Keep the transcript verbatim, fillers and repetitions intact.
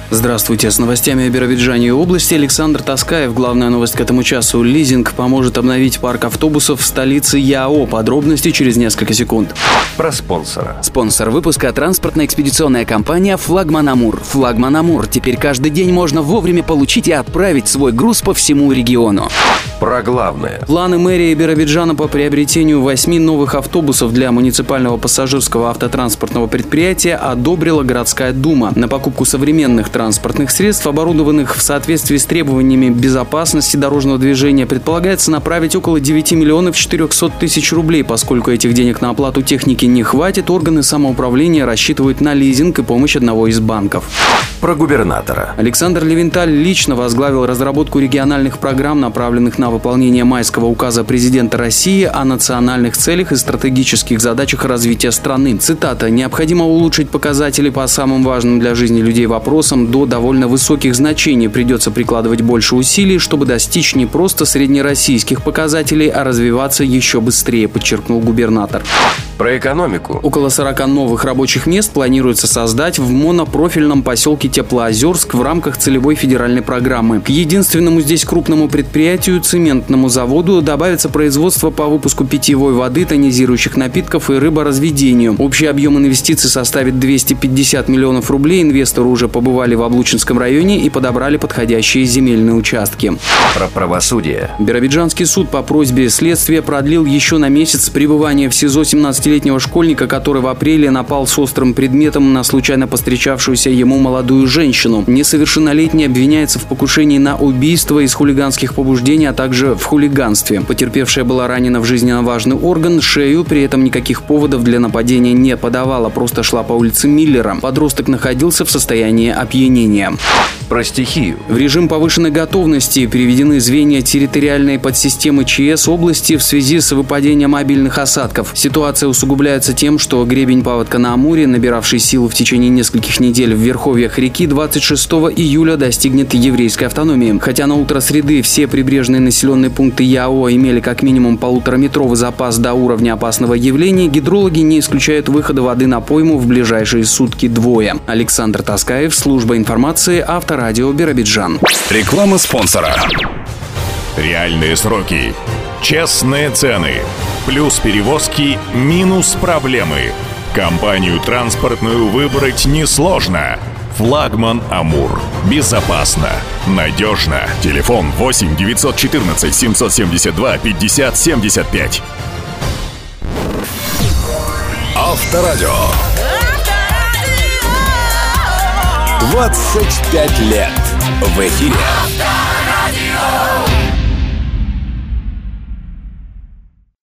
Здравствуйте, с новостями о Биробиджане и области Александр Таскаев. Главная новость к этому часу. Лизинг поможет обновить парк автобусов в столице ЯО. Подробности через несколько секунд. Про спонсора. Спонсор выпуска — транспортно-экспедиционная компания «Флагман Амур». «Флагман Амур». Теперь каждый день можно вовремя получить и отправить свой груз по всему региону. Про главное. Планы мэрии Биробиджана по приобретению восьми новых автобусов для муниципального пассажирского автотранспортного предприятия одобрила городская дума. На покупку современных транспортных средств, оборудованных в соответствии с требованиями безопасности дорожного движения, предполагается направить около девяти миллионов четырехсот тысяч рублей. Поскольку этих денег на оплату техники не хватит, органы самоуправления рассчитывают на лизинг и помощь одного из банков. Про губернатора. Александр Левенталь лично возглавил разработку региональных программ, направленных на выполнение майского указа президента России о национальных целях и стратегических задачах развития страны. Цитата: «Необходимо улучшить показатели по самым важным для жизни людей вопросам до довольно высоких значений. Придется прикладывать больше усилий, чтобы достичь не просто среднероссийских показателей, а развиваться еще быстрее», подчеркнул губернатор. Про экономику. Около сорока новых рабочих мест планируется создать в монопрофильном поселке Теплоозерск в рамках целевой федеральной программы. К единственному здесь крупному предприятию, цементному заводу, добавится производство по выпуску питьевой воды, тонизирующих напитков и рыборазведению. Общий объем инвестиций составит двести пятьдесят миллионов рублей. Инвесторы уже побывали в Облучинском районе и подобрали подходящие земельные участки. Про правосудие. Биробиджанский суд по просьбе следствия продлил еще на месяц пребывание в СИЗО семнадцатилетнего школьника, который в апреле напал с острым предметом на случайно повстречавшуюся ему молодую женщину. Несовершеннолетний обвиняется в покушении на убийство из хулиганских побуждений, а также в хулиганстве. Потерпевшая была ранена в жизненно важный орган, шею, при этом никаких поводов для нападения не подавала, просто шла по улице Миллера. Подросток находился в состоянии опьянения. Про стихию. В режим повышенной готовности переведены звенья территориальной подсистемы ЧС области в связи с выпадением обильных осадков. Ситуация усугубляется тем, что гребень паводка на Амуре, набиравший силу в течение нескольких недель в верховьях реки, двадцать шестого июля достигнет еврейской автономии. Хотя на утро среды все прибрежные населенные пункты ЯО имели как минимум полутораметровый запас до уровня опасного явления, гидрологи не исключают выхода воды на пойму в ближайшие сутки двое. Александр Таскаев, служба информации, Авторадио Биробиджан. Реклама спонсора. Реальные сроки, честные цены, плюс перевозки, минус проблемы. Компанию транспортную выбрать несложно. «Флагман Амур». Безопасно, надежно. Телефон восемь девятьсот четырнадцать семьсот семьдесят два пятьдесят семьдесят пять. Авторадио. двадцать пять лет в эфире.